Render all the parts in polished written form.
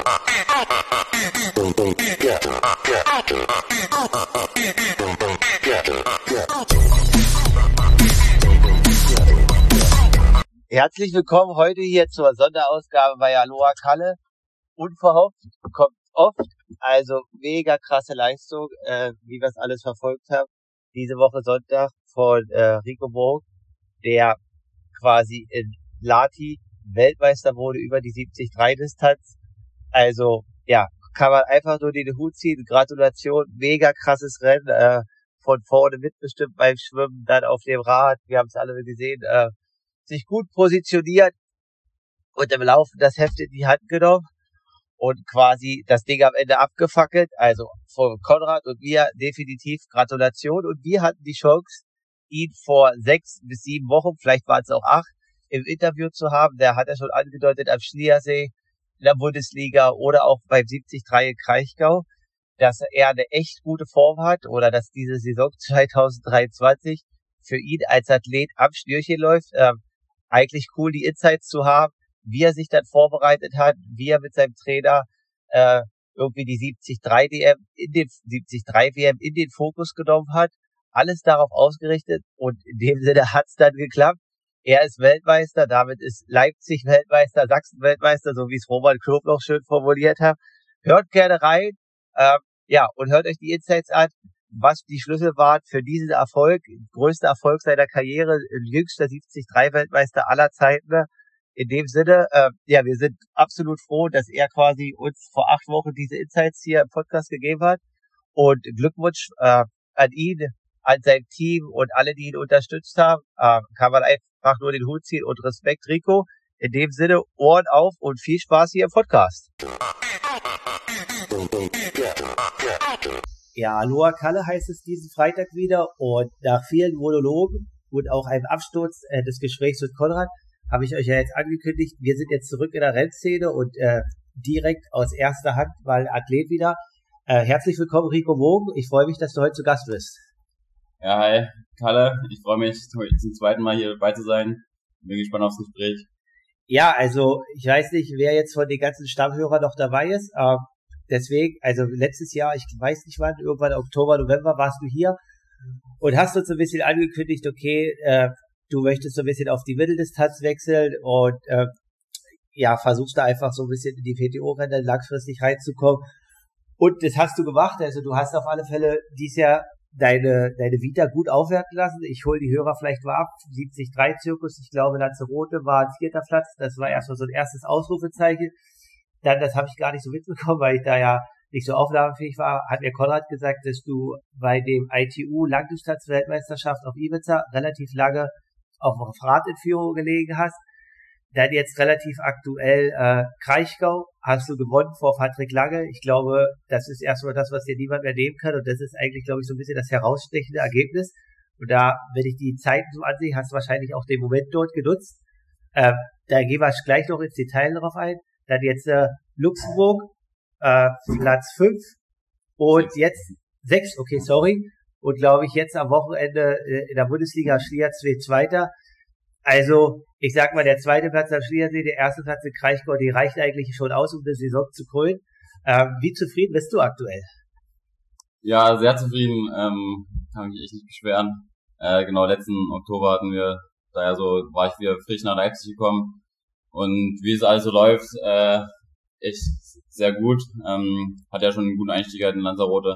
Herzlich willkommen heute hier zur Sonderausgabe bei Aloha Kalle. Unverhofft, kommt oft, also mega krasse Leistung, wie wir es alles verfolgt haben. Diese Woche Sonntag von Rico Moog, der quasi in Lati Weltmeister wurde über die 73-Distanz. Also ja, kann man einfach nur den Hut ziehen. Gratulation, mega krasses Rennen, von vorne mitbestimmt beim Schwimmen, dann auf dem Rad, wir haben es alle gesehen, sich gut positioniert und im Laufen das Heft in die Hand genommen und quasi das Ding am Ende abgefackelt. Also von Konrad und mir definitiv Gratulation. Und wir hatten die Chance, ihn vor 6 bis 7 Wochen, vielleicht waren es auch 8, im Interview zu haben. Der hat ja schon angedeutet am Schliersee, in der Bundesliga oder auch beim 73 in Kraichgau, dass er eine echt gute Form hat oder dass diese Saison 2023 für ihn als Athlet am Schnürchen läuft. Eigentlich cool, die Insights zu haben, wie er sich dann vorbereitet hat, wie er mit seinem Trainer irgendwie die 73 WM in den Fokus genommen hat. Alles darauf ausgerichtet und in dem Sinne hat's dann geklappt. Er ist Weltmeister, damit ist Leipzig Weltmeister, Sachsen Weltmeister, so wie es Roman Knoblauch schön formuliert hat. Hört gerne rein, und hört euch die Insights an, was die Schlüssel waren für diesen Erfolg, größter Erfolg seiner Karriere, jüngster 73 Weltmeister aller Zeiten. In dem Sinne, wir sind absolut froh, dass er quasi uns vor 8 Wochen diese Insights hier im Podcast gegeben hat. Und Glückwunsch an ihn, an sein Team und alle, die ihn unterstützt haben. Kann man einfach nur den Hut ziehen und Respekt, Rico. In dem Sinne, Ohren auf und viel Spaß hier im Podcast. Ja, Aloha Kalle heißt es diesen Freitag wieder und nach vielen Monologen und auch einem Absturz des Gesprächs mit Konrad habe ich euch ja jetzt angekündigt, wir sind jetzt zurück in der Rennszene und direkt aus erster Hand mal Athlet wieder. Herzlich willkommen, Rico Moog. Ich freue mich, dass du heute zu Gast bist. Ja, hi, Kalle. Ich freue mich, zum zweiten Mal hier dabei zu sein. Bin gespannt aufs Gespräch. Ja, also ich weiß nicht, wer jetzt von den ganzen Stammhörern noch dabei ist. Deswegen, also letztes Jahr, ich weiß nicht wann, irgendwann Oktober, November warst du hier und hast uns so ein bisschen angekündigt, okay, du möchtest so ein bisschen auf die Mitteldistanz wechseln und versuchst da einfach so ein bisschen in die PTO-Rennen langfristig reinzukommen. Und das hast du gemacht, also du hast auf alle Fälle dieses Jahr deine Vita gut aufwerten lassen. Ich hole die Hörer vielleicht mal ab, 73-Zirkus, ich glaube Lanzarote war ein 4. Platz, das war erstmal so ein erstes Ausrufezeichen. Dann, das habe ich gar nicht so mitbekommen, weil ich da ja nicht so aufnahmefähig war, hat mir Konrad gesagt, dass du bei dem ITU Langdistanz-Weltmeisterschaft auf Ibiza relativ lange auf Radentführung gelegen hast. Dann jetzt relativ aktuell Kraichgau hast du gewonnen vor Patrick Lange. Ich glaube, das ist erstmal das, was dir niemand mehr nehmen kann und das ist eigentlich, glaube ich, so ein bisschen das herausstechende Ergebnis. Und da, wenn ich die Zeiten so ansehe, hast du wahrscheinlich auch den Moment dort genutzt. Da gehen wir gleich noch ins Detail drauf ein. Dann jetzt Luxemburg, Platz 5 und jetzt 6, okay, sorry. Und glaube ich jetzt am Wochenende in der Bundesliga Schliersee Zweiter. Also, ich sag mal, der 2. Platz am Schliersee, der 1. Platz in Kraichgau, die reicht eigentlich schon aus, um die Saison zu krönen. Wie zufrieden bist du aktuell? Ja, sehr zufrieden, kann mich echt nicht beschweren. Genau, letzten Oktober war ich wieder frisch nach Leipzig gekommen. Und wie es also läuft, echt sehr gut. Hat ja schon einen guten Einstieg in Lanzarote.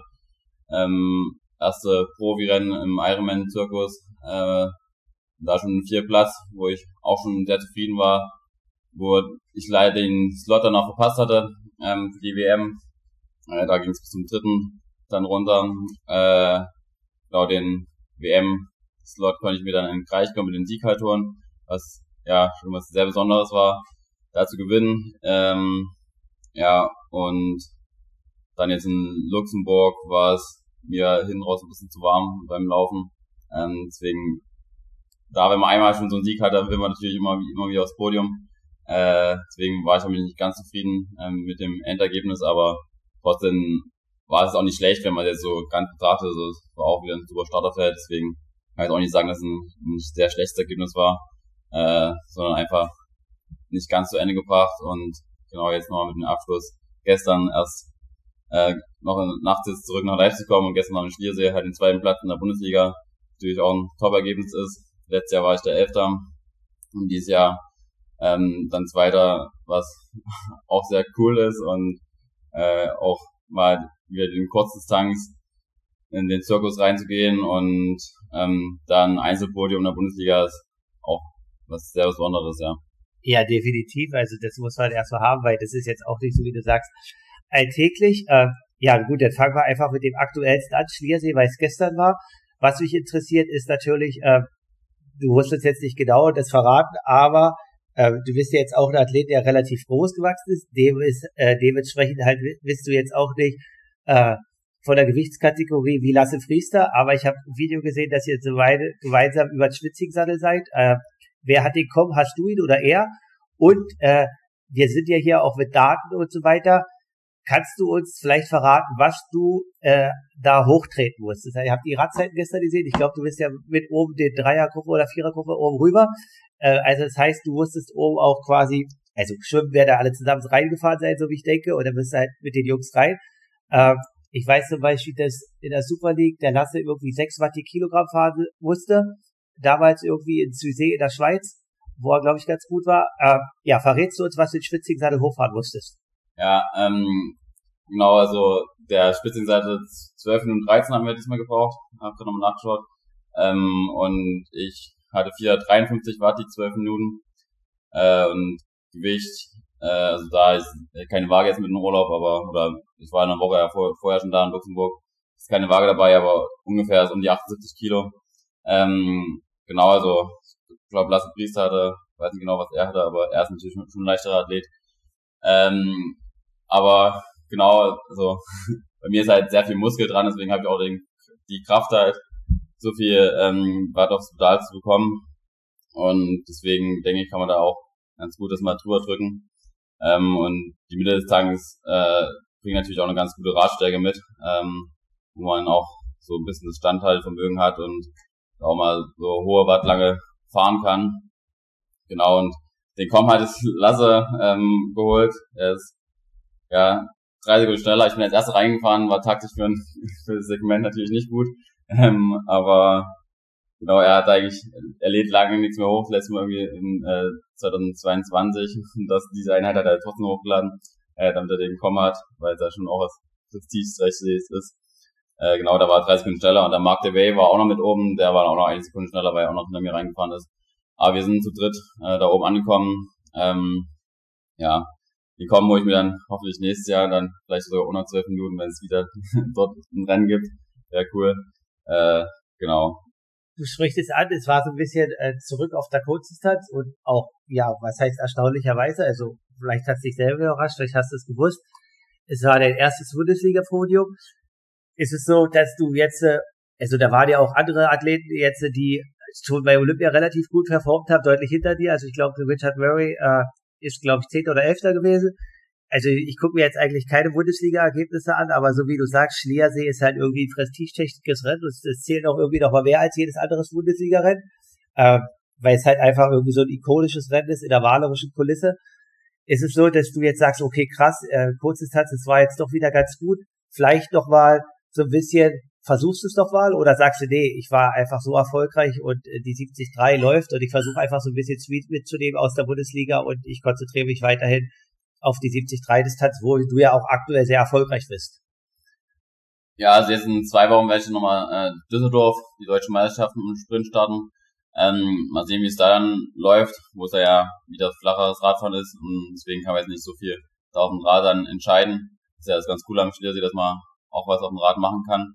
Erste Profirennen im Ironman-Zirkus. Da schon 4. Platz, wo ich auch schon sehr zufrieden war. Wo ich leider den Slot dann auch verpasst hatte, für die WM. Da ging es bis zum 3. dann runter. Genau, den WM-Slot konnte ich mir dann in Kraichgau mit den Sieg halt holen. Was ja schon was sehr Besonderes war, da zu gewinnen. Und dann jetzt in Luxemburg war es mir hinten raus ein bisschen zu warm beim Laufen. Deswegen, da wenn man einmal schon so einen Sieg hat, dann will man natürlich immer wieder aufs Podium. Deswegen war ich damit nicht ganz zufrieden mit dem Endergebnis, aber trotzdem war es auch nicht schlecht, wenn man jetzt so ganz betrachtet. Also es war auch wieder ein super Starterfeld, deswegen kann ich auch nicht sagen, dass es ein sehr schlechtes Ergebnis war. Sondern einfach nicht ganz zu Ende gebracht und genau jetzt nochmal mit dem Abschluss gestern erst noch nachts jetzt zurück nach Leipzig kommen und gestern noch in Schliersee halt den zweiten Platz in der Bundesliga. Natürlich auch ein Top-Ergebnis ist. Letztes Jahr war ich der Elfter und dieses Jahr dann Zweiter, was auch sehr cool ist und auch mal wieder den Kurzdistanz in den Zirkus reinzugehen und dann Einzelpodium in der Bundesliga ist auch was sehr Besonderes, ja. Ja, definitiv. Also das muss man erstmal haben, weil das ist jetzt auch nicht so, wie du sagst, alltäglich. Ja gut, dann fangen wir einfach mit dem aktuellsten an, Schliersee, weil es gestern war. Was mich interessiert, ist natürlich, du musst uns jetzt nicht genau das verraten, aber du bist ja jetzt auch ein Athlet, der relativ groß gewachsen ist. Dementsprechend halt bist du jetzt auch nicht von der Gewichtskategorie wie Lasse Priester, aber ich habe ein Video gesehen, dass ihr so gemeinsam über den Schwitzingsattel seid. Wer hat den kommen? Hast du ihn oder er? Und wir sind ja hier auch mit Daten und so weiter. Kannst du uns vielleicht verraten, was du da hochtreten musstest? Ihr habt die Radzeiten gestern gesehen. Ich glaube, du bist ja mit oben den Dreiergruppe oder Vierergruppe oben rüber. Also das heißt, du musstest oben auch quasi, also schwimmen werden da alle zusammen reingefahren sein, so wie ich denke, und dann bist du halt mit den Jungs rein. Ich weiß zum Beispiel, dass in der Super League der Lasse irgendwie 6 Watt die Kilogramm fahren musste. Damals irgendwie in Züsee in der Schweiz, wo er, glaube ich, ganz gut war. Ja, verrätst du uns, was du in Schwitzingsattel hochfahren musstest? Ja, genau, also der Spitzenseite 12 Minuten 13 haben wir diesmal gebraucht, hab gerade nochmal nachgeschaut. Und ich hatte 453 Watt die 12 Minuten und Gewicht, also da ist keine Waage jetzt mit dem Urlaub, oder ich war in einer Woche ja vorher schon da in Luxemburg, ist keine Waage dabei, aber ungefähr so um die 78 Kilo. Genau, also ich glaube Lasse Priester hatte, weiß nicht genau was er hatte, aber er ist natürlich schon ein leichterer Athlet. Aber genau, also bei mir ist halt sehr viel Muskel dran, deswegen habe ich auch die Kraft halt, so viel Watt aufs Pedal zu bekommen. Und deswegen denke ich, kann man da auch ganz gut das mal drüber drücken. Und die Mitte des Tanks bringt natürlich auch eine ganz gute Radstärke mit, wo man auch so ein bisschen das Standhaltevermögen hat und auch mal so hohe Watt lange fahren kann. Genau, und den Komm hat es Lasse geholt. Er ist ja 3 Sekunden schneller. Ich bin als erster reingefahren, war taktisch für das Segment natürlich nicht gut. Aber genau, er lädt lange nichts mehr hoch, letztes Mal irgendwie in 2022. Und diese Einheit hat er trotzdem hochgeladen, damit er den Komm hat, weil es ja schon auch was prestigeträchtiges ist. Genau, da war er 3 Sekunden schneller und der Mark DeWay war auch noch mit oben, der war auch noch 1 Sekunde schneller, weil er auch noch hinter mir reingefahren ist. Aber wir sind zu dritt da oben angekommen. Ja, die kommen, wo ich mir dann hoffentlich nächstes Jahr dann vielleicht sogar unter 12 Minuten, wenn es wieder dort ein Rennen gibt. Wäre cool. Genau. Du sprichst es an, es war so ein bisschen zurück auf der Kurzdistanz und auch, ja, was heißt erstaunlicherweise, also vielleicht hat es dich selber überrascht, vielleicht hast du es gewusst, es war dein erstes Bundesliga-Podium. Ist es so, dass du jetzt, also da waren ja auch andere Athleten jetzt, die schon bei Olympia relativ gut performt haben, deutlich hinter dir, also ich glaube, Richard Murray ist, glaube ich, 10. oder 11. gewesen. Also ich gucke mir jetzt eigentlich keine Bundesliga-Ergebnisse an, aber so wie du sagst, Schliersee ist halt irgendwie ein prestigeträchtiges Rennen und es zählt auch irgendwie noch mal mehr als jedes anderes Bundesliga-Rennen, weil es halt einfach irgendwie so ein ikonisches Rennen ist in der malerischen Kulisse. Ist es so, dass du jetzt sagst, okay, krass, Kurzdistanz, das war jetzt doch wieder ganz gut, vielleicht noch mal so ein bisschen, versuchst du es doch mal oder sagst du, nee, ich war einfach so erfolgreich und die 73 läuft und ich versuche einfach so ein bisschen Sweet mitzunehmen aus der Bundesliga und ich konzentriere mich weiterhin auf die 73-Distanz, wo du ja auch aktuell sehr erfolgreich bist. Ja, also jetzt in 2 Wochen werde ich nochmal Düsseldorf, die deutschen Meisterschaften im Sprint starten. Mal sehen, wie es da dann läuft, wo es ja wieder flacheres Radfahren ist und deswegen kann man jetzt nicht so viel da auf dem Rad dann entscheiden. Das ist ja das ganz Coole am Schliersee, dass man auch was auf dem Rad machen kann.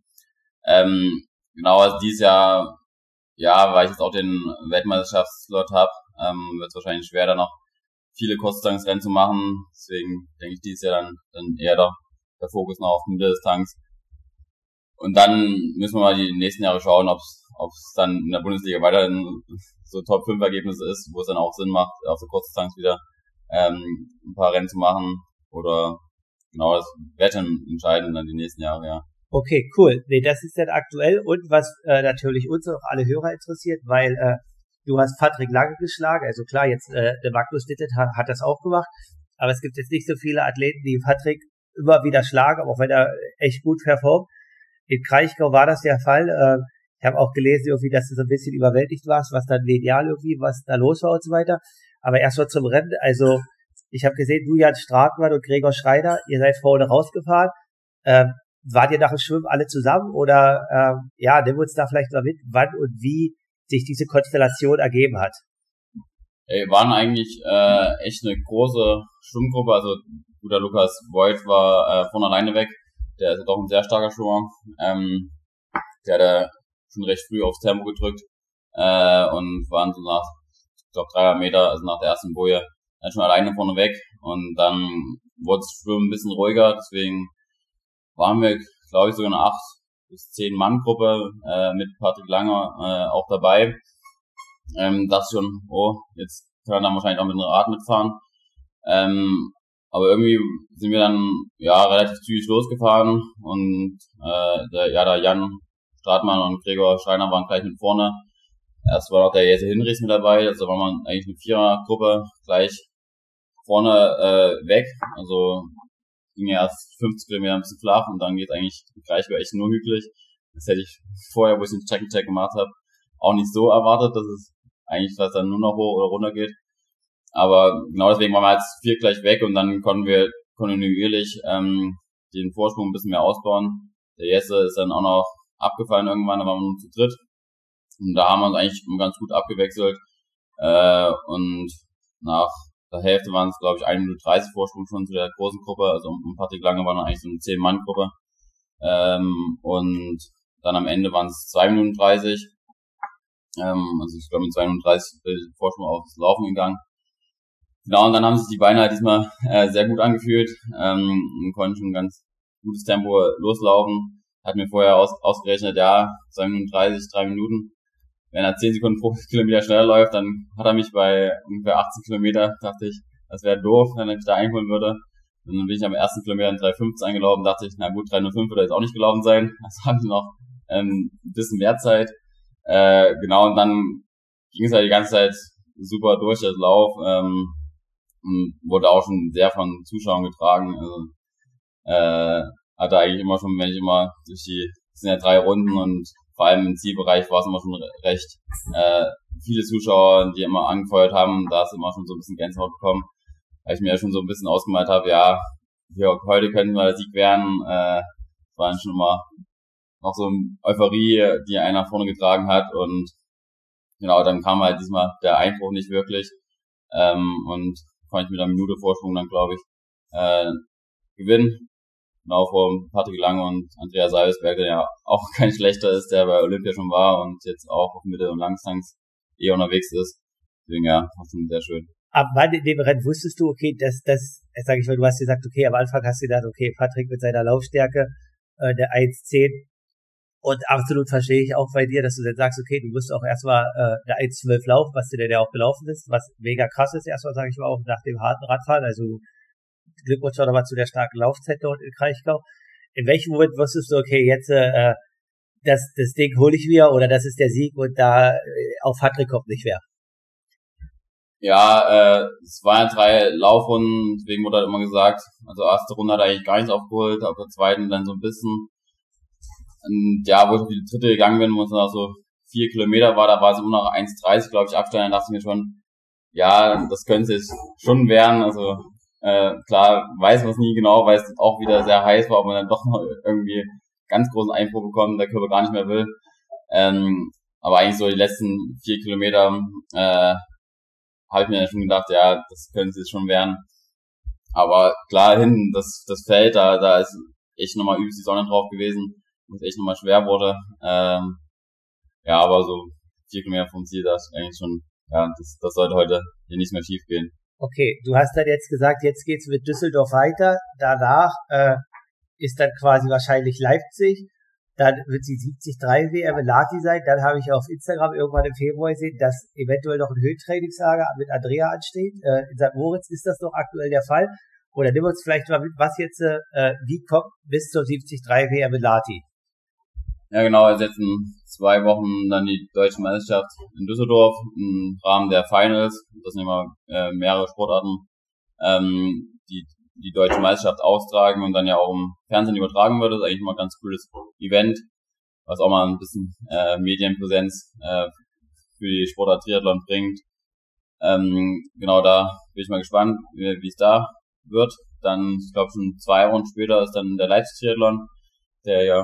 Genau, also dieses Jahr, ja, weil ich jetzt auch den Weltmeisterschaftsslot habe, wird es wahrscheinlich schwer, da noch viele Kurzdistanzrennen zu machen. Deswegen denke ich dieses Jahr dann eher der Fokus noch auf den Mitteldistanz. Und dann müssen wir mal die nächsten Jahre schauen, ob es dann in der Bundesliga weiterhin so Top 5 Ergebnisse ist, wo es dann auch Sinn macht, auf der Kurzdistanz wieder ein paar Rennen zu machen. Oder genau, das wird dann entscheiden dann die nächsten Jahre, ja. Okay, cool. Nee, das ist dann aktuell und was natürlich uns auch alle Hörer interessiert, weil du hast Patrick Lange geschlagen, also klar, jetzt der Magnus Dittet hat das auch gemacht, aber es gibt jetzt nicht so viele Athleten, die Patrick immer wieder schlagen, auch wenn er echt gut performt. In Kraichgau war das der Fall. Ich habe auch gelesen, irgendwie, dass du so ein bisschen überwältigt warst, was dann medial irgendwie, was da los war und so weiter. Aber erst mal zum Rennen. Also ich habe gesehen, du, Jan Stratmann und Gregor Schreiner, ihr seid vorne rausgefahren. Wart ihr nach dem Schwimmen alle zusammen oder nimm uns da vielleicht mal mit, wann und wie sich diese Konstellation ergeben hat? Wir waren eigentlich echt eine große Schwimmgruppe, also guter Lukas Voigt war von alleine weg, der ist doch ein sehr starker Schwimmer, der hat schon recht früh aufs Tempo gedrückt und waren so nach, ich glaube 300 Meter, also nach der ersten Boje, dann schon alleine vorne weg und dann wurde das Schwimmen ein bisschen ruhiger, deswegen waren wir, glaube ich, sogar eine 8 bis 10 Mann Gruppe mit Patrick Langer auch dabei. Dachte schon, jetzt können wir dann wahrscheinlich auch mit einem Rad mitfahren. Aber irgendwie sind wir dann relativ zügig losgefahren und der Jan Stratmann und Gregor Schreiner waren gleich mit vorne. Erst war noch der Jesse Hinrichs mit dabei, also war man eigentlich eine Vierergruppe gleich vorne weg. Also ging ja erst 50 Kilometer ein bisschen flach und dann geht eigentlich gleich echt nur hügelig. Das hätte ich vorher, wo ich den Check gemacht habe, auch nicht so erwartet, dass es eigentlich fast dann nur noch hoch oder runter geht. Aber genau deswegen waren wir jetzt 4 gleich weg und dann konnten wir kontinuierlich den Vorsprung ein bisschen mehr ausbauen. Der Jesse ist dann auch noch abgefallen irgendwann, da waren wir nur zu dritt. Und da haben wir uns eigentlich ganz gut abgewechselt. Und nach der Hälfte waren es, glaube ich, 1 Minute 30 Vorsprung schon zu der großen Gruppe. Also um Patrick Lange war dann eigentlich so eine 10-Mann-Gruppe. Und dann am Ende waren es 2 Minuten 30. Also ich glaube mit 2 Minuten 30 Vorsprung aufs Laufen gegangen. Genau, und dann haben sich die Beine halt diesmal sehr gut angefühlt und konnten schon ein ganz gutes Tempo loslaufen. Hat mir vorher ausgerechnet, 2 Minuten 30, 3 Minuten. Wenn er 10 Sekunden pro Kilometer schneller läuft, dann hat er mich bei ungefähr 18 Kilometer, dachte ich, das wäre doof, wenn er mich da einholen würde. Und dann bin ich am ersten Kilometer in 3,15 eingelaufen, dachte ich, na gut, 3,05 würde jetzt auch nicht gelaufen sein. Also hatte noch ein bisschen mehr Zeit. Genau, und dann ging es halt die ganze Zeit super durch, das Lauf. Und wurde auch schon sehr von Zuschauern getragen. Also hatte eigentlich immer schon, wenn ich immer durch es sind ja 3 Runden und vor allem im Zielbereich war es immer schon recht viele Zuschauer, die immer angefeuert haben. Da ist immer schon so ein bisschen Gänsehaut bekommen, weil ich mir ja schon so ein bisschen ausgemalt habe, heute könnten wir der Sieg werden. Es war dann schon immer noch so eine Euphorie, die einen nach vorne getragen hat und genau, dann kam halt diesmal der Einbruch nicht wirklich und konnte ich mit einer Minute Vorsprung dann, glaube ich, gewinnen. Genau vor Patrick Lange und Andreas Seibesberg, der ja auch kein schlechter ist, der bei Olympia schon war und jetzt auch auf Mittel- und Langdistanz unterwegs ist. Deswegen war schon sehr schön. Ab wann in dem Rennen wusstest du, okay, sag ich mal, du hast gesagt, okay, am Anfang hast du gedacht, okay, Patrick mit seiner Laufstärke, der 1,10 und absolut verstehe ich auch bei dir, dass du dann sagst, okay, du musst auch erstmal der 1,12 laufen, was dir denn ja auch gelaufen ist, was mega krass ist, erstmal sage ich mal auch nach dem harten Radfahren, also Glückwunsch auch nochmal zu der starken Laufzeit dort in Kraichgau. In welchem Moment wusstest du, okay, jetzt das Ding hole ich mir oder das ist der Sieg und da auf Patrick kommt nicht mehr? Ja, es waren 3 Laufrunden, deswegen wurde halt immer gesagt, also erste Runde hat er eigentlich gar nichts aufgeholt, auf der zweiten dann so ein bisschen. Und wo ich auf die dritte gegangen bin, wo es noch so 4 Kilometer war, da war es immer noch 1,30, glaube ich, Abstand, dann dachte ich mir schon, das könnte es schon werden, also klar weiß man es nie genau, weil es auch wieder sehr heiß war, ob man dann doch noch irgendwie ganz großen Einbruch bekommt, der Körper gar nicht mehr will. Aber eigentlich so die letzten 4 Kilometer habe ich mir dann schon gedacht, das könnte es schon werden. Aber klar, hinten, das Feld, da ist echt nochmal übelst die Sonne drauf gewesen, wo es echt nochmal schwer wurde. Aber so 4 Kilometer vom Ziel, das ist eigentlich schon, das sollte heute hier nicht mehr schief gehen. Okay, du hast dann jetzt gesagt, jetzt geht's mit Düsseldorf weiter. Danach ist dann quasi wahrscheinlich Leipzig. Dann wird die 73 WM in Lahti sein. Dann habe ich auf Instagram irgendwann im Februar gesehen, dass eventuell noch ein Höhentrainingslager mit Andrea ansteht. In St. Moritz ist das noch aktuell der Fall. Oder nimm uns vielleicht mal mit, was jetzt wie kommt bis zur 73 WM in Lahti. Ja genau, also jetzt in 2 Wochen dann die deutsche Meisterschaft in Düsseldorf im Rahmen der Finals. Das sind immer mehrere Sportarten. Die die deutsche Meisterschaft austragen und dann ja auch im Fernsehen übertragen wird. Das ist eigentlich mal ein ganz cooles Event, was auch mal ein bisschen Medienpräsenz für die Sportart Triathlon bringt. Genau, da bin ich mal gespannt, wie es da wird. Dann, ich glaube schon 2 Wochen später ist dann der Leipzig-Triathlon, der ja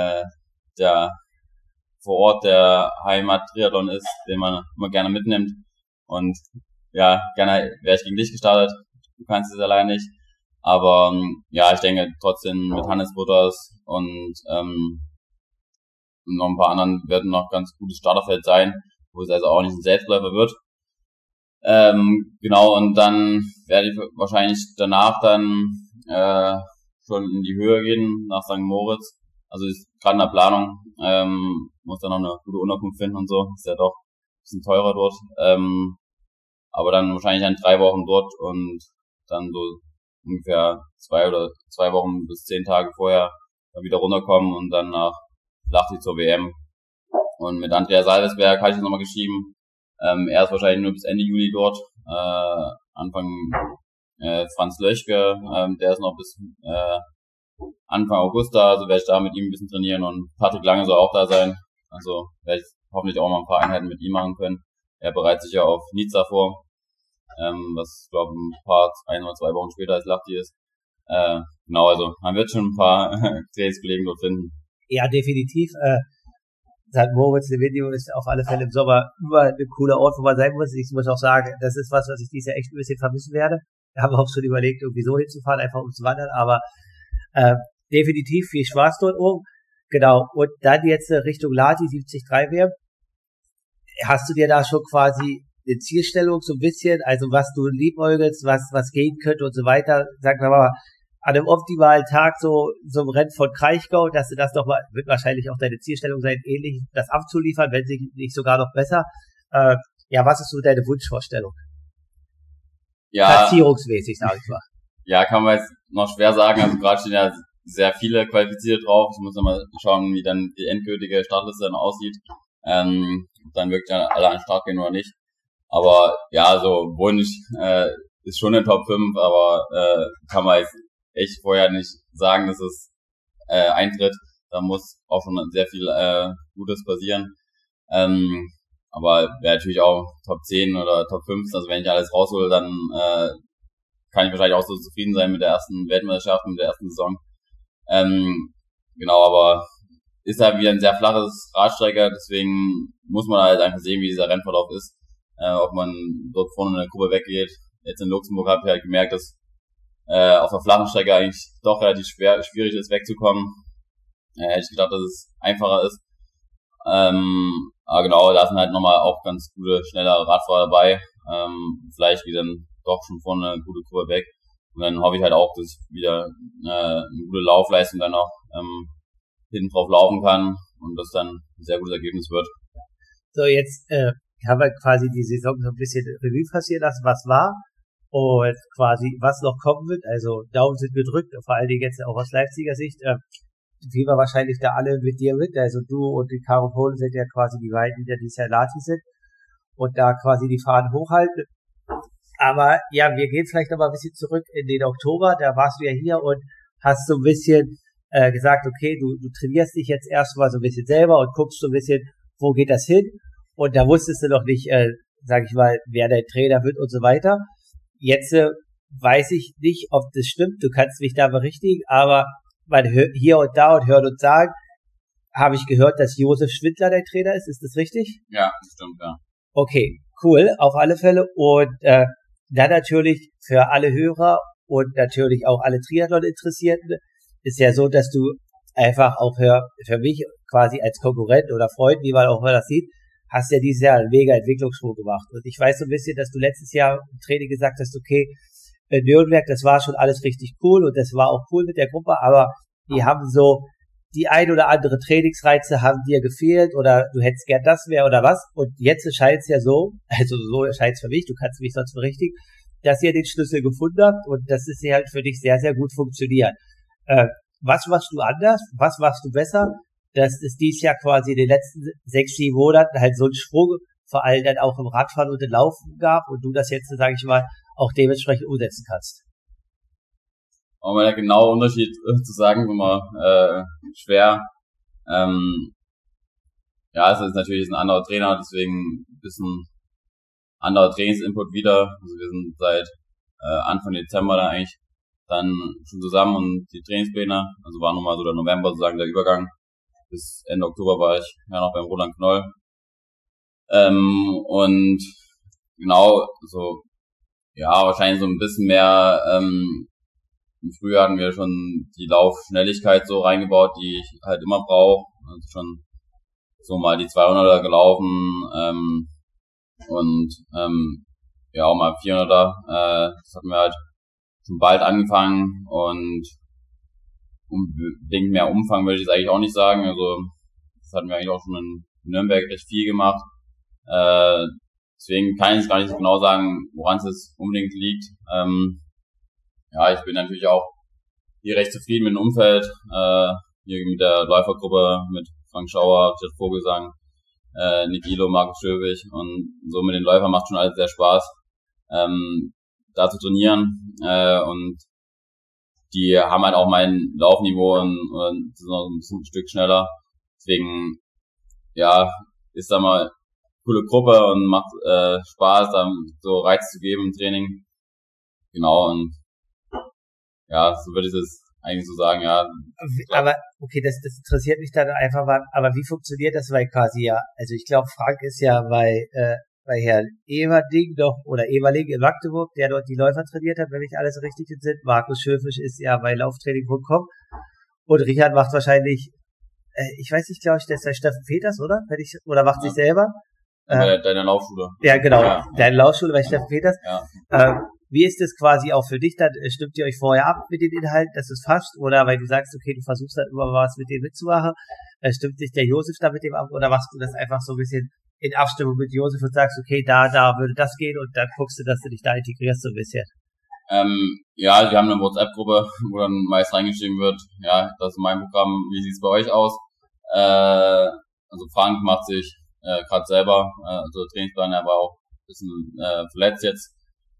der vor Ort der Heimat-Triathlon ist, den man immer gerne mitnimmt. Und ja, gerne wäre ich gegen dich gestartet. Du kannst es allein nicht. Aber ja, ich denke trotzdem mit Hannes Butters und noch ein paar anderen werden noch ganz gutes Starterfeld sein, wo es also auch nicht ein Selbstläufer wird. Genau, und dann werde ich wahrscheinlich danach dann schon in die Höhe gehen, nach St. Moritz. Also ist gerade in der Planung, muss dann noch eine gute Unterkunft finden und so. Ist ja doch ein bisschen teurer dort. Aber dann wahrscheinlich dann 3 Wochen dort und dann so ungefähr 2 Wochen bis 10 Tage vorher wieder runterkommen und dann nach Lahti zur WM. Und mit Andreas Salvesberg habe ich das nochmal geschrieben. Er ist wahrscheinlich nur bis Ende Juli dort. Anfang Franz Löschke, der ist noch bis Anfang August da, also werde ich da mit ihm ein bisschen trainieren und Patrick Lange soll auch da sein. Also werde ich hoffentlich auch mal ein paar Einheiten mit ihm machen können. Er bereitet sich ja auf Nizza vor, was glaube ich 1 oder 2 Wochen später als Lahti ist. Genau, also man wird schon ein paar Trainingskollegen dort finden. Ja, definitiv. St. Moritz, der Video ist auf alle Fälle im Sommer überall ein cooler Ort, wo man sein muss. Ich muss auch sagen, das ist was ich dieses Jahr echt ein bisschen vermissen werde. Wir haben auch schon überlegt, irgendwie so hinzufahren, einfach um zu wandern, aber definitiv viel Spaß dort oben. Genau. Und dann jetzt Richtung Lahti 73 WM. Hast du dir da schon quasi eine Zielstellung so ein bisschen, also was du liebäugelst, was gehen könnte und so weiter? Sagen wir mal, an einem optimalen Tag so im Rennen von Kraichgau, dass du das doch mal, wird wahrscheinlich auch deine Zielstellung sein, ähnlich das abzuliefern, wenn nicht sogar noch besser. Ja, was ist so deine Wunschvorstellung? Ja, platzierungsmäßig, sag ich mal. Ja, kann man jetzt noch schwer sagen. Also gerade stehen ja sehr viele qualifiziert drauf. Ich muss noch mal schauen, wie dann die endgültige Startliste dann aussieht. Dann wirklich alle an den Start gehen oder nicht. Aber ja, so Wunsch ist schon in Top 5, aber kann man jetzt echt vorher nicht sagen, dass es eintritt. Da muss auch schon sehr viel Gutes passieren. Aber wäre natürlich auch Top 10 oder Top 5. Also wenn ich alles raushole, dann kann ich wahrscheinlich auch so zufrieden sein mit der ersten Weltmeisterschaft, mit der ersten Saison. Genau, aber ist halt wieder ein sehr flaches Radstrecke, deswegen muss man halt einfach sehen, wie dieser Rennverlauf ist, ob man dort vorne in der Gruppe weggeht. Jetzt in Luxemburg habe ich halt gemerkt, dass auf der flachen Strecke eigentlich doch relativ schwierig ist wegzukommen. Hätte ich gedacht, dass es einfacher ist. Aber genau, da sind halt nochmal auch ganz gute, schnelle Radfahrer dabei. Vielleicht wie dann doch schon vorne eine gute Kurve weg. Und dann hoffe ich halt auch, dass ich wieder eine gute Laufleistung dann auch hinten drauf laufen kann und das dann ein sehr gutes Ergebnis wird. So, jetzt haben wir quasi die Saison so ein bisschen Revue passieren lassen, was war und quasi was noch kommen wird. Also Daumen sind gedrückt, vor allen Dingen jetzt auch aus Leipziger Sicht. Wie wir wahrscheinlich da alle mit dir mit. Also du und die Caro Polen sind ja quasi die beiden, die dieses Jahr Lahti sind und da quasi die Fahnen hochhalten. Aber ja, wir gehen vielleicht noch mal ein bisschen zurück in den Oktober. Da warst du ja hier und hast so ein bisschen gesagt, okay, du trainierst dich jetzt erstmal so ein bisschen selber und guckst so ein bisschen, wo geht das hin? Und da wusstest du noch nicht, sag ich mal, wer dein Trainer wird und so weiter. Jetzt weiß ich nicht, ob das stimmt. Du kannst mich da berichtigen, aber man hört hier und da und hört und sagen, habe ich gehört, dass Josef Schwindler dein Trainer ist. Ist das richtig? Ja, das stimmt, ja. Okay, cool, auf alle Fälle. Und dann natürlich für alle Hörer und natürlich auch alle Triathlon-Interessierten ist ja so, dass du einfach auch für mich quasi als Konkurrent oder Freund, wie man auch mal das sieht, hast ja dieses Jahr einen mega Entwicklungsschwung gemacht. Und ich weiß so ein bisschen, dass du letztes Jahr im Training gesagt hast, okay, in Nürnberg, das war schon alles richtig cool und das war auch cool mit der Gruppe, aber die haben so die ein oder andere Trainingsreize haben dir gefehlt oder du hättest gern das mehr oder was. Und jetzt scheint es ja so, also so scheint es für mich, du kannst mich sonst berichtigen, dass ihr den Schlüssel gefunden habt und das ist ja halt für dich sehr, sehr gut funktioniert. Was machst du anders? Was machst du besser? Dass es dieses Jahr quasi in den letzten 6, 7 Monaten halt so einen Schwung, vor allem dann auch im Radfahren und im Laufen gab und du das jetzt, sage ich mal, auch dementsprechend umsetzen kannst. Aber der genaue Unterschied zu sagen, ist immer schwer. Ja, es ist natürlich ein anderer Trainer, deswegen ein bisschen anderer Trainingsinput wieder. Also wir sind seit Anfang Dezember dann eigentlich dann schon zusammen und die Trainingspläne, also war nochmal so der November sozusagen der Übergang. Bis Ende Oktober war ich ja noch beim Roland Knoll. Und genau, so, ja, wahrscheinlich so ein bisschen mehr, im Frühjahr hatten wir schon die Laufschnelligkeit so reingebaut, die ich halt immer brauche. Also schon so mal die 200er gelaufen, und, ja, auch mal 400er, das hatten wir halt schon bald angefangen und unbedingt mehr Umfang würde ich jetzt eigentlich auch nicht sagen. Also das hatten wir eigentlich auch schon in Nürnberg recht viel gemacht. Deswegen kann ich gar nicht genau sagen, woran es jetzt unbedingt liegt. Ja, ich bin natürlich auch hier recht zufrieden mit dem Umfeld. Hier mit der Läufergruppe, mit Frank Schauer, Richard Vogelsang, Nick Ilo, Markus Schöwig und so mit den Läufern macht schon alles sehr Spaß, da zu trainieren. Und die haben halt auch mein Laufniveau und sind noch ein Stück schneller. Deswegen, ja, ist da mal eine coole Gruppe und macht Spaß, da so Reiz zu geben im Training. Genau, und ja, so würde ich es eigentlich so sagen, ja. Aber, okay, das interessiert mich dann einfach mal, aber wie funktioniert das, weil quasi ja, also ich glaube, Frank ist ja bei Herrn Everding doch, oder Everling in Magdeburg, der dort die Läufer trainiert hat, wenn mich alles richtig sind. Markus Schöfisch ist ja bei Lauftraining.com und Richard macht wahrscheinlich, ich weiß nicht, glaube ich, der ist der Steffen Peters, oder? Oder macht sich selber? Deine Laufschule. Ja, genau, ja. Deine Laufschule bei Steffen Peters. Ja. Wie ist das quasi auch für dich dann? Stimmt ihr euch vorher ab mit den Inhalten, dass es passt? Oder weil du sagst, okay, du versuchst dann immer was mit dem mitzumachen. Stimmt sich der Josef da mit dem ab? Oder machst du das einfach so ein bisschen in Abstimmung mit Josef und sagst, okay, da würde das gehen und dann guckst du, dass du dich da integrierst so ein bisschen? Ja, wir haben eine WhatsApp-Gruppe, wo dann meist reingeschrieben wird, ja, das ist mein Programm, wie sieht's bei euch aus? Also Frank macht sich gerade selber, also Trainingsplan, er war auch ein bisschen verletzt jetzt.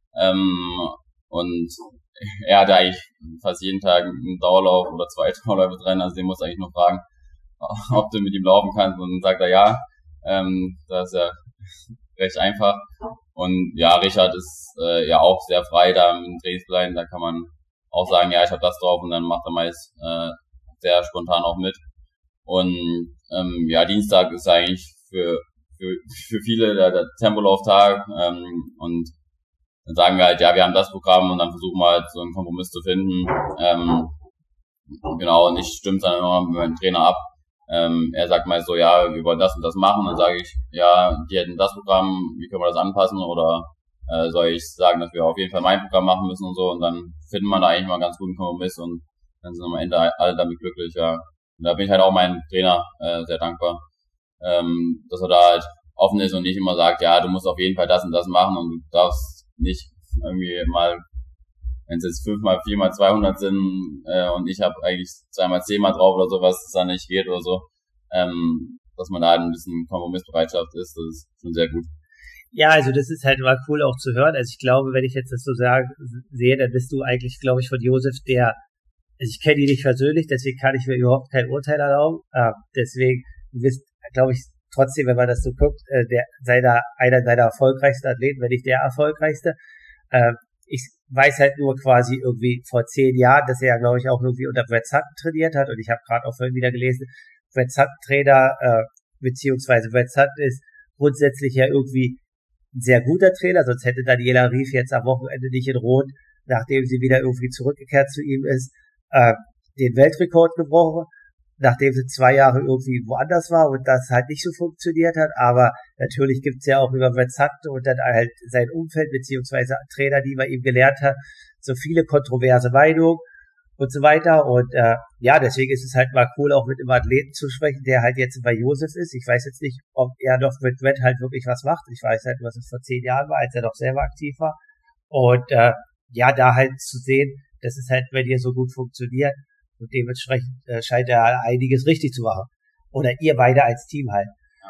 Und er hatte eigentlich fast jeden Tag einen Dauerlauf oder 2 Dauerläufe drin, also den muss eigentlich nur fragen, ob du mit ihm laufen kannst, und dann sagt er ja. Das ist ja recht einfach. Und ja, Richard ist ja auch sehr frei da im Trainingsplan, da kann man auch sagen, ja, ich habe das drauf, und dann macht er meist sehr spontan auch mit. Und ja, Dienstag ist eigentlich für viele der Tempolauftag, und dann sagen wir halt, ja, wir haben das Programm, und dann versuchen wir halt so einen Kompromiss zu finden. Genau, und ich stimme dann immer mit meinem Trainer ab. Er sagt mal so, ja, wir wollen das und das machen, dann sage ich, ja, die hätten das Programm, wie können wir das anpassen, oder soll ich sagen, dass wir auf jeden Fall mein Programm machen müssen und so, und dann finden wir da eigentlich mal einen ganz guten Kompromiss, und dann sind am Ende alle damit glücklich, ja. Und da bin ich halt auch meinem Trainer sehr dankbar, dass er da halt offen ist und nicht immer sagt, ja, du musst auf jeden Fall das und das machen, und du darfst nicht irgendwie mal, wenn es jetzt 5x, 4x 200 sind, und ich habe eigentlich 2x10 mal drauf oder so, was dann nicht geht oder so, dass man da ein bisschen Kompromissbereitschaft ist, das ist schon sehr gut. Ja, also das ist halt mal cool auch zu hören. Also ich glaube, wenn ich jetzt das so sehe, dann bist du eigentlich, glaube ich, von Josef also ich kenne ihn nicht persönlich, deswegen kann ich mir überhaupt kein Urteil erlauben. Deswegen, du bist, glaube ich, trotzdem, wenn man das so guckt, einer seiner erfolgreichsten Athleten, wenn nicht der erfolgreichste. Ich weiß halt nur quasi irgendwie vor 10 Jahren, dass er ja, glaube ich, auch irgendwie unter Brett Sutton trainiert hat, und ich habe gerade auch vorhin wieder gelesen, Brett Sutton Trainer, beziehungsweise Brett Sutton ist grundsätzlich ja irgendwie ein sehr guter Trainer, sonst hätte Daniela Rief jetzt am Wochenende nicht in Rot, nachdem sie wieder irgendwie zurückgekehrt zu ihm ist, den Weltrekord gebrochen, nachdem sie 2 Jahre irgendwie woanders war und das halt nicht so funktioniert hat. Aber natürlich gibt's ja auch über Brett Sutton und dann halt sein Umfeld beziehungsweise Trainer, die bei ihm gelernt hat, so viele kontroverse Meinungen und so weiter. Und ja, deswegen ist es halt mal cool, auch mit einem Athleten zu sprechen, der halt jetzt bei Josef ist. Ich weiß jetzt nicht, ob er doch mit Brett halt wirklich was macht. Ich weiß halt, was es vor 10 Jahren war, als er noch selber aktiv war. Und ja, da halt zu sehen, dass es halt bei dir so gut funktioniert. Und dementsprechend scheint er einiges richtig zu machen. Oder ihr beide als Team halt.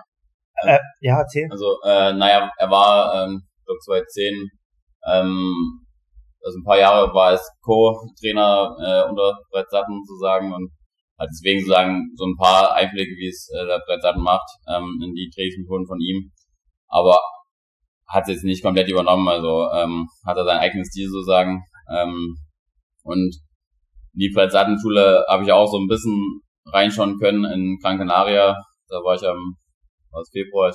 Ja, erzähl. Also, naja, er war, ich glaube 2010, also ein paar Jahre war als Co-Trainer unter Brett Sutton sozusagen und hat deswegen sozusagen so ein paar Einblicke, wie es der Brett Sutton macht, in die Trainingsmethoden von ihm. Aber hat es jetzt nicht komplett übernommen, also hat er seinen eigenen Stil sozusagen. Und die Brett Sutton Schule habe ich auch so ein bisschen reinschauen können in Gran Canaria. Da war ich Februar,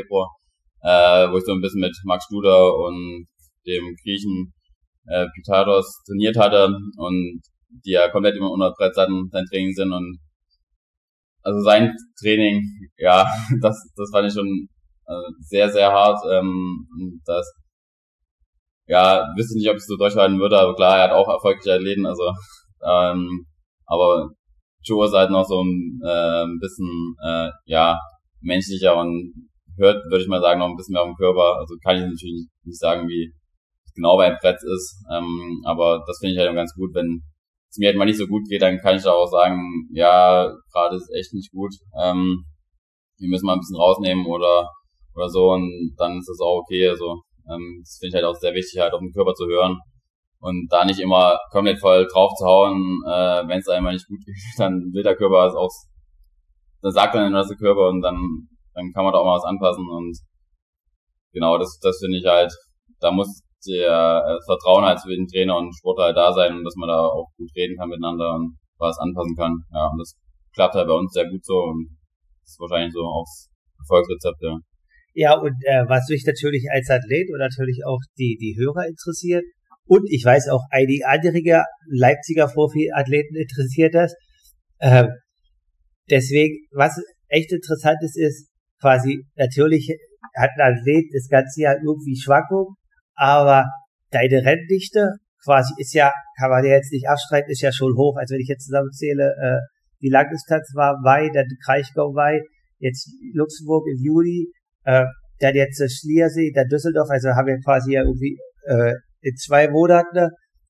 wo ich so ein bisschen mit Max Studer und dem Griechen Pythagoras trainiert hatte und die ja komplett immer unter Brett Sutton sein Training sind und also sein Training, ja, das fand ich schon sehr, sehr hart. Das ja, wüsste nicht, ob ich es so durchhalten würde, aber klar, er hat auch erfolgreiche Athleten, also aber Joe ist halt noch so ein bisschen ja menschlicher und hört, würde ich mal sagen, noch ein bisschen mehr auf den Körper. Also kann ich natürlich nicht sagen, wie es genau beim Brett ist, aber das finde ich halt ganz gut, wenn es mir halt mal nicht so gut geht, dann kann ich da auch sagen, ja, gerade ist echt nicht gut, wir müssen mal ein bisschen rausnehmen oder so und dann ist das auch okay, also das finde ich halt auch sehr wichtig, halt auf den Körper zu hören und da nicht immer komplett voll drauf zu hauen, wenn es einmal nicht gut geht, dann will der Körper es auch, dann sagt dann der Körper und dann kann man da auch mal was anpassen und genau, das finde ich halt, da muss der Vertrauen halt zwischen Trainer und Sportler halt da sein und dass man da auch gut reden kann miteinander und was anpassen kann, ja, und das klappt halt bei uns sehr gut so und das ist wahrscheinlich so auch das Erfolgsrezept, ja. Ja, und was mich natürlich als Athlet und natürlich auch die Hörer interessiert und ich weiß auch einige andere Leipziger Profi-Athleten interessiert das. Deswegen, was echt interessant ist quasi, natürlich hat ein Athlet das ganze Jahr irgendwie Schwankungen, aber deine Renndichte quasi ist ja, kann man ja jetzt nicht abstreiten, ist ja schon hoch. Also wenn ich jetzt zusammenzähle, die Langdistanz war Mai, dann Kraichgau Mai, jetzt Luxemburg im Juli, dann jetzt Schliersee, dann Düsseldorf, also haben wir quasi ja irgendwie in 2 Monaten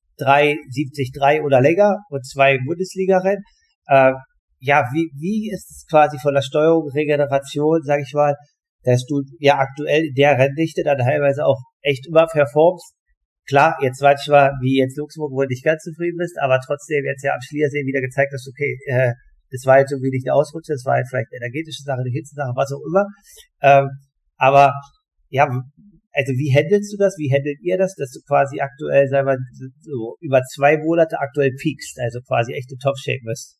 3,73 oder länger und 2 Bundesliga-Rennen. Ja, wie ist es quasi von der Steuerung, Regeneration, sag ich mal, dass du ja aktuell in der Renndichte dann teilweise auch echt immer performst. Klar, jetzt manchmal, wie jetzt Luxemburg, wo du nicht ganz zufrieden bist, aber trotzdem jetzt ja am Schliersee wieder gezeigt hast, okay, das war jetzt irgendwie nicht eine Ausrutsche, das war jetzt vielleicht eine energetische Sache, eine Hitzesache, was auch immer. Aber ja, also wie handelst du das? Wie handelt ihr das, dass du quasi aktuell, sagen wir, so über 2 Monate aktuell peakst, also quasi echt in Top-Shape bist?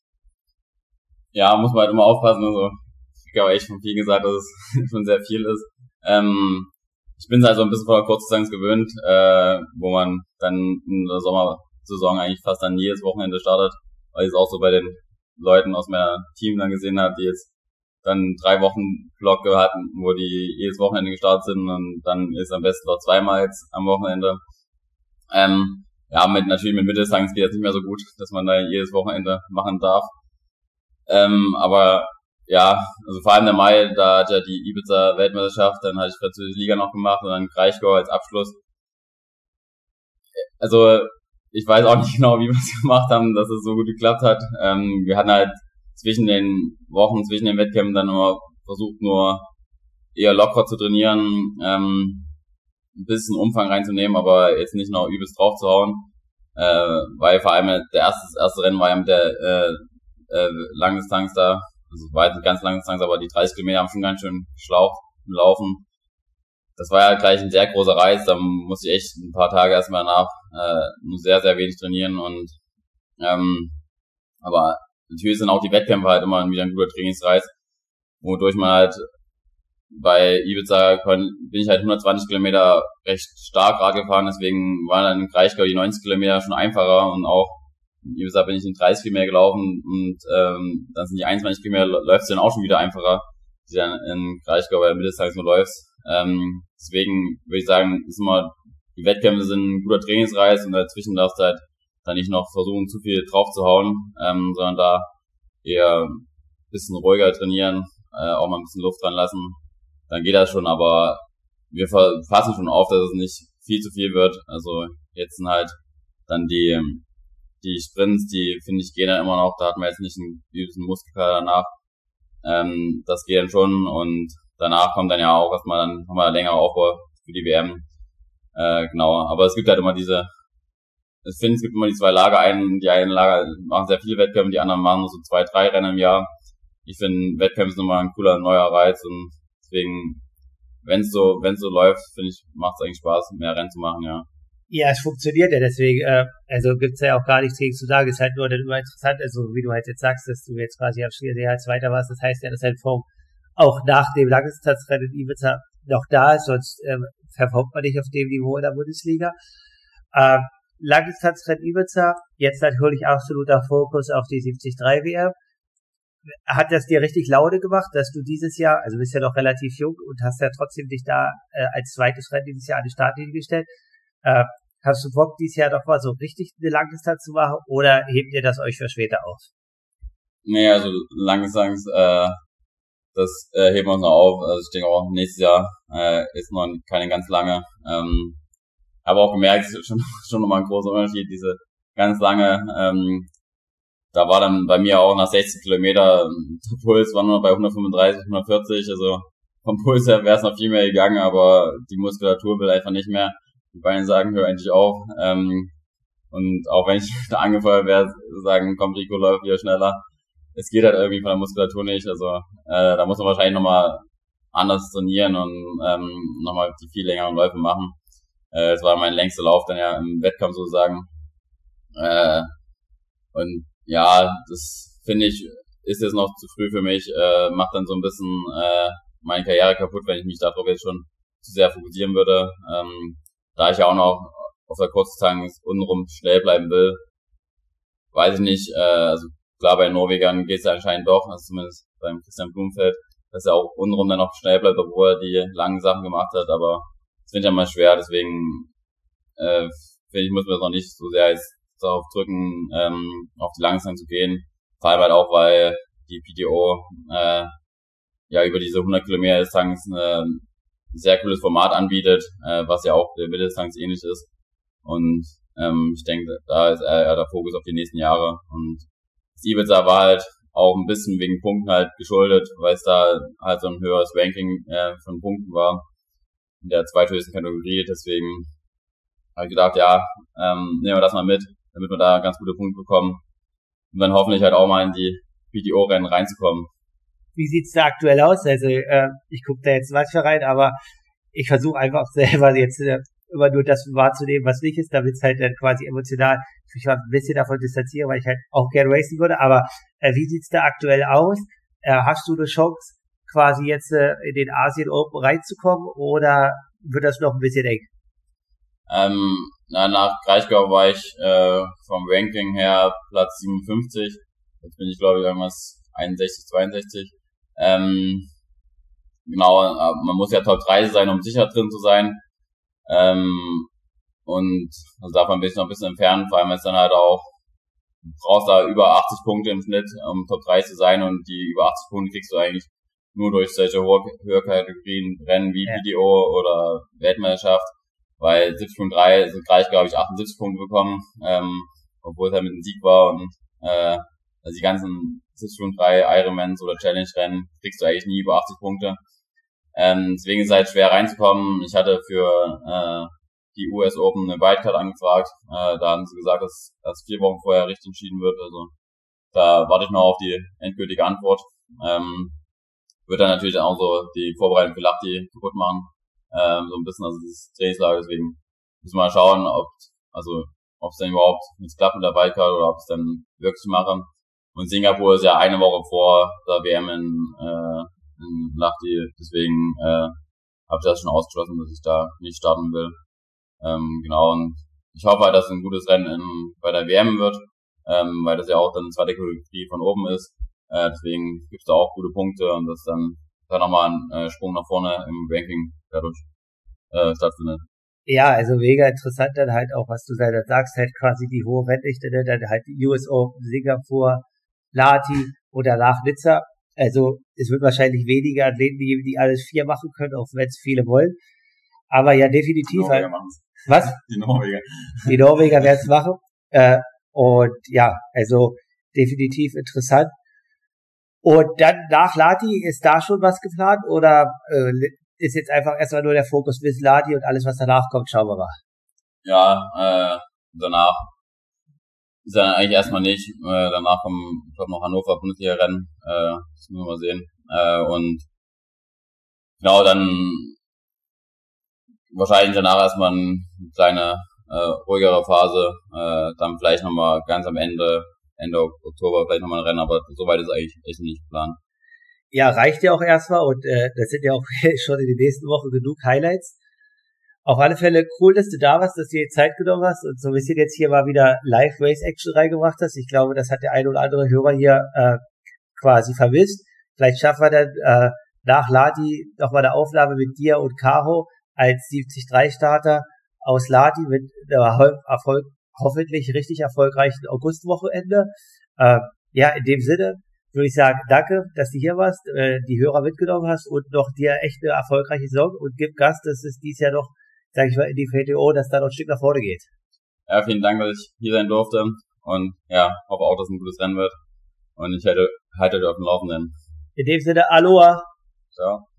Ja, muss man halt immer aufpassen. Also, ich habe echt von viel gesagt, dass es schon sehr viel ist. Ich bin halt so ein bisschen von der Kurzdistanz gewöhnt, wo man dann in der Sommersaison eigentlich fast dann jedes Wochenende startet, weil ich es auch so bei den Leuten aus meiner Team dann gesehen habe, die jetzt dann 3 Wochen Blocke hatten, wo die jedes Wochenende gestartet sind und dann ist am besten noch 2-mal jetzt am Wochenende. Ja, natürlich mit Mitteldistanz geht das nicht mehr so gut, dass man da jedes Wochenende machen darf. Aber ja, also vor allem der Mai, da hat ja die Ibiza Weltmeisterschaft, dann hatte ich französische Liga noch gemacht und dann Kraichgau als Abschluss. Also ich weiß auch nicht genau, wie wir es gemacht haben, dass es so gut geklappt hat. Wir hatten halt zwischen den Wochen, zwischen den Wettkämpfen dann immer versucht, nur eher locker zu trainieren, ein bisschen Umfang reinzunehmen, aber jetzt nicht noch übelst drauf zu hauen, weil vor allem das erste Rennen war ja mit der Langdistanz da, also war jetzt nicht ganz Langdistanz, aber die 30 Kilometer haben schon ganz schön geschlaucht im Laufen. Das war ja gleich ein sehr großer Reiz, da musste ich echt ein paar Tage erstmal nach nur sehr, sehr wenig trainieren und aber natürlich sind auch die Wettkämpfe halt immer wieder ein guter Trainingsreiz, wodurch man halt bei Ibiza bin ich halt 120 Kilometer recht stark Rad gefahren, deswegen waren dann in Kraichgau die 90 Kilometer schon einfacher und auch in Ibiza bin ich in 30 Kilometer gelaufen und dann sind die 21 Kilometer läufst du dann auch schon wieder einfacher, die dann in Kraichgau bei der Mitteldistanz nur läufst. Deswegen würde ich sagen, ist immer, die Wettkämpfe sind ein guter Trainingsreiz und dazwischen darfst du halt da nicht noch versuchen, zu viel drauf zu hauen, sondern da eher ein bisschen ruhiger trainieren, auch mal ein bisschen Luft dran lassen. Dann geht das schon, aber wir fassen schon auf, dass es nicht viel zu viel wird. Also jetzt sind halt dann die Sprints, die finde ich gehen dann immer noch, da hat man jetzt nicht einen übelsten Muskelkater danach. Das geht dann schon und danach kommt dann ja auch erstmal dann nochmal länger Aufbau für die WM. Genau, aber es gibt halt immer diese ich finde, es gibt immer die zwei Lager. Die einen Lager machen sehr viele Wettkämpfe, die anderen machen nur so 2, 3 Rennen im Jahr. Ich finde, Wettkämpfe sind immer ein cooler neuer Reiz und deswegen, wenn es so läuft, finde ich, macht es eigentlich Spaß, mehr Rennen zu machen, ja. Ja, es funktioniert ja deswegen, also gibt's ja auch gar nichts gegen zu sagen, ist halt nur dann immer interessant, also wie du halt jetzt sagst, dass du jetzt quasi am Schliersee als Zweiter warst, das heißt ja, dass dein Form auch nach dem Langdistanzrennen in Ibiza noch da ist, sonst verfolgt man nicht auf dem Niveau in der Bundesliga. Langdistanzrennen Ibiza, jetzt natürlich absoluter Fokus auf die 73 WM. Hat das dir richtig Laune gemacht, dass du dieses Jahr, also bist ja noch relativ jung und hast ja trotzdem dich da als zweites Rennen dieses Jahr an die Startlinie gestellt. Hast du Bock, dieses Jahr doch mal so richtig eine Langdistanz zu machen oder hebt ihr das euch für später auf? Nee, also Langdistanz, das heben wir uns noch auf. Also ich denke auch, nächstes Jahr ist noch keine ganz lange. Habe auch gemerkt, schon nochmal ein großer Unterschied, diese ganz lange, da war dann bei mir auch nach 60 Kilometer, der Puls war nur bei 135, 140, also vom Puls her wäre es noch viel mehr gegangen, aber die Muskulatur will einfach nicht mehr. Die Beine sagen, hör endlich auf. Und auch wenn ich da angefeuert wäre, sagen, komm Rico, läuft wieder schneller. Es geht halt irgendwie von der Muskulatur nicht, also da muss man wahrscheinlich nochmal anders trainieren und nochmal die viel längeren Läufe machen. Das war mein längster Lauf dann ja im Wettkampf sozusagen. Und ja, das finde ich, ist jetzt noch zu früh für mich, macht dann so ein bisschen meine Karriere kaputt, wenn ich mich darauf jetzt schon zu sehr fokussieren würde. Da ich ja auch noch auf der Kurzdistanz untenrum schnell bleiben will, weiß ich nicht, also klar, bei Norwegern geht's ja anscheinend doch, also zumindest beim Christian Blumfeld, dass er auch untenrum dann noch schnell bleibt, obwohl er die langen Sachen gemacht hat, aber das finde ich ja mal schwer, deswegen finde ich, muss man das noch nicht so sehr jetzt darauf drücken, auf die Langdistanz zu gehen, vor allem halt auch, weil die PTO ja über diese 100 Kilometer Distanz ein sehr cooles Format anbietet, was ja auch der Mitteldistanz ähnlich ist und ich denke, da ist eher der Fokus auf die nächsten Jahre und das Ibiza war halt auch ein bisschen wegen Punkten halt geschuldet, weil es da halt so ein höheres Ranking von Punkten war in der zweithöchsten Kategorie, deswegen habe ich gedacht, ja, nehmen wir das mal mit, damit wir da ganz gute Punkte bekommen und dann hoffentlich halt auch mal in die PTO-Rennen reinzukommen. Wie sieht's da aktuell aus? Also ich gucke da jetzt manchmal rein, aber ich versuche einfach selber jetzt immer nur das wahrzunehmen, was nicht ist, damit es halt dann quasi emotional mich mal ein bisschen davon distanziere, weil ich halt auch gerne racen würde. Aber wie sieht's da aktuell aus? Hast du eine Chance, quasi jetzt in den Asien Open reinzukommen oder wird das noch ein bisschen eng? Nach Kraichgau war ich vom Ranking her Platz 57. Jetzt bin ich, glaube ich, irgendwas 61, 62. Genau, man muss ja Top 3 sein, um sicher drin zu sein. Und also davon bin ich noch ein bisschen entfernt, vor allem ist dann halt auch, du brauchst da über 80 Punkte im Schnitt, um Top 3 zu sein und die über 80 Punkte kriegst du eigentlich nur durch solche Höherkategorien Rennen wie PTO oder Weltmeisterschaft, weil 70.3 sind gleich, glaube ich, 78 Punkte bekommen, obwohl es halt mit einem Sieg war und also die ganzen 70.3 Ironmans oder Challenge-Rennen kriegst du eigentlich nie über 80 Punkte. Deswegen ist es halt schwer reinzukommen. Ich hatte für die US Open eine Wildcard angefragt. Da haben sie gesagt, dass das 4 Wochen vorher richtig entschieden wird. Also da warte ich noch auf die endgültige Antwort. Wird dann natürlich auch so die Vorbereitung für Lahti kaputt machen. So ein bisschen, also dieses Trainingslager. Deswegen müssen wir mal schauen, ob es dann überhaupt jetzt klappt mit der Wildcard oder ob es dann wirklich mache. Und Singapur ist ja eine Woche vor der WM in Lahti, deswegen habe ich das schon ausgeschlossen, dass ich da nicht starten will. Genau, und ich hoffe halt, dass es ein gutes Rennen bei der WM wird, weil das ja auch dann zweite Kategorie von oben ist. Deswegen gibt es da auch gute Punkte und dass dann nochmal ein Sprung nach vorne im Ranking dadurch stattfindet. Ja, also mega interessant dann halt auch, was du da sagst, halt quasi die hohe Renndichte, dann halt die US Open, Singapur, Lahti oder nach Nizza. Also es wird wahrscheinlich weniger Athleten geben, die alles 4 machen können, auch wenn es viele wollen. Aber ja, definitiv halt. Was? Die Norweger. Die Norweger werden es machen. Und ja, also definitiv interessant. Und dann nach Lahti, ist da schon was geplant oder ist jetzt einfach erstmal nur der Fokus bis Lahti und alles, was danach kommt, schauen wir mal. Ja, danach ist dann eigentlich erstmal nicht. Danach kommen, ich glaube, noch Hannover Bundesliga-Rennen. Das müssen wir mal sehen. Und genau, dann wahrscheinlich danach erstmal eine kleine ruhigere Phase. Dann vielleicht nochmal ganz am Ende Oktober vielleicht nochmal ein Rennen, aber soweit ist eigentlich echt nicht geplant. Ja, reicht ja auch erstmal und das sind ja auch schon in den nächsten Wochen genug Highlights. Auf alle Fälle cool, dass du da warst, dass du dir Zeit genommen hast und so ein bisschen jetzt hier mal wieder Live-Race-Action reingebracht hast. Ich glaube, das hat der ein oder andere Hörer hier quasi vermisst. Vielleicht schaffen wir dann nach Lahti nochmal eine Aufnahme mit dir und Caro als 73-Starter aus Lahti mit hoffentlich richtig erfolgreichen Augustwochenende. Ja, in dem Sinne würde ich sagen, danke, dass du hier warst, die Hörer mitgenommen hast und noch dir echt eine erfolgreiche Saison und gib Gas, dass es dieses Jahr noch, sag ich mal, in die VTO, dass da noch ein Stück nach vorne geht. Ja, vielen Dank, dass ich hier sein durfte und ja, hoffe auch, dass es ein gutes Rennen wird und ich halte euch auf dem Laufenden. In dem Sinne, Aloha! Ciao.